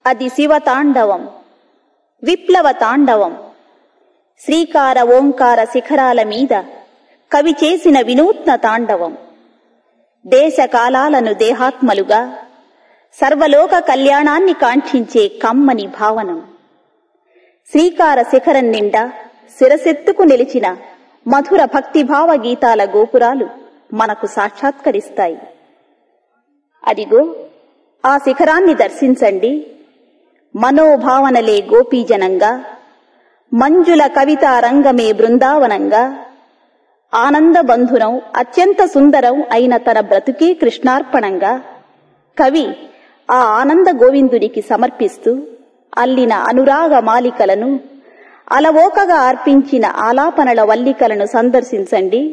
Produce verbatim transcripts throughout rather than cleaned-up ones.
అది శివతాండవం, విప్లవ తాండవం. శ్రీకార ఓంకార శిఖరాల మీద కవి చేసిన వినూత్న తాండవం. దేశకాలాలను దేహాత్మలుగా సర్వలోక కళ్యాణాన్ని కాంక్షించే కమ్మని భావనం. శ్రీకార శిఖరం నిండా శిరసెత్తుకు నిలిచిన మధుర భక్తిభావ గీతాల గోపురాలు మనకు సాక్షాత్కరిస్తాయి. అదిగో ఆ శిఖరాన్ని దర్శించండి. మనోభావనలే గోపీజనంగా, మంజుల కవితా రంగమే బృందావనంగా, ఆనందబంధురం అత్యంత సుందరం అయిన తన బ్రతుకే కృష్ణార్పణంగా కవి ఆ ఆనంద గోవిందునికి సమర్పిస్తూ అల్లిన అనురాగ మాలికలను, అలవోకగా అర్పించిన ఆలాపనల వల్లికలను సందర్శించండి.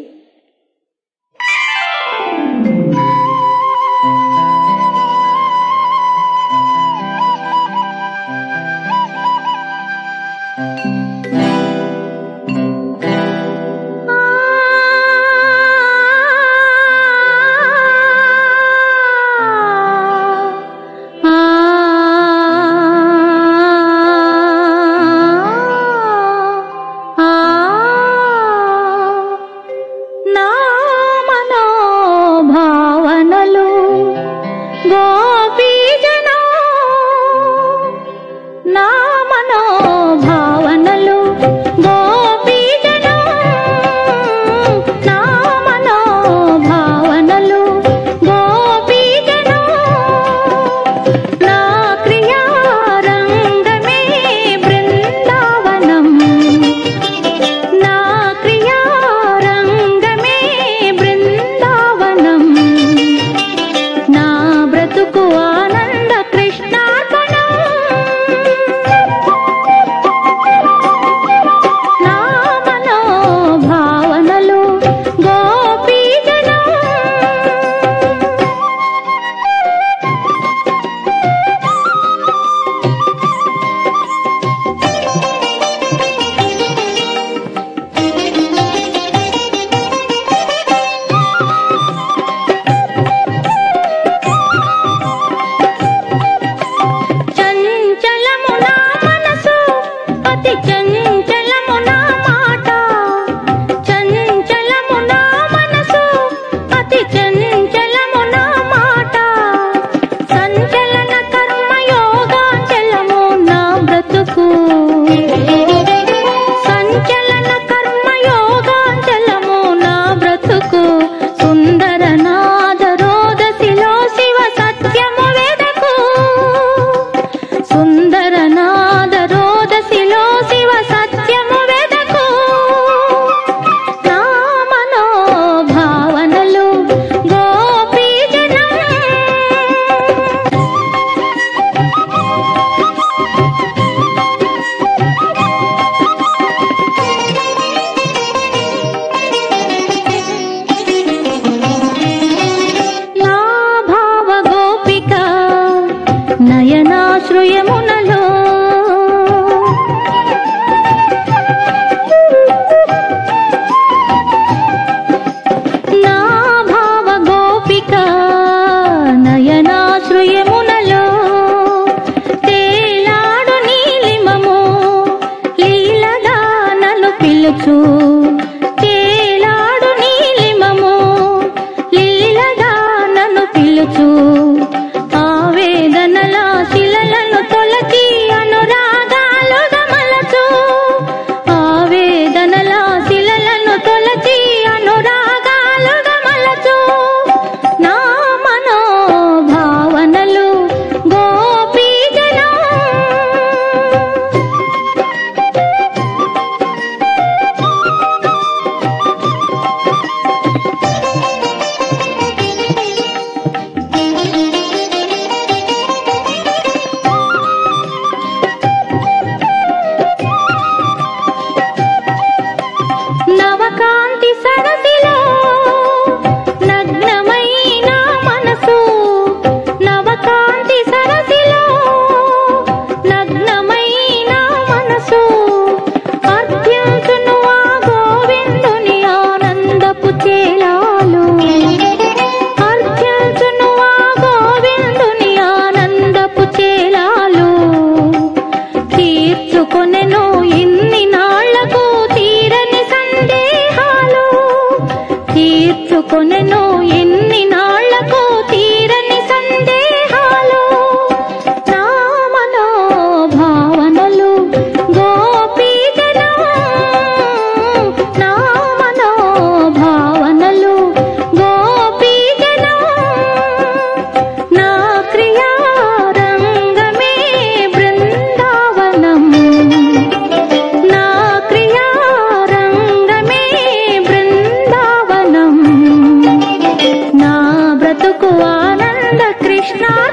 బ్రతుకు ఆనంద కృష్ణ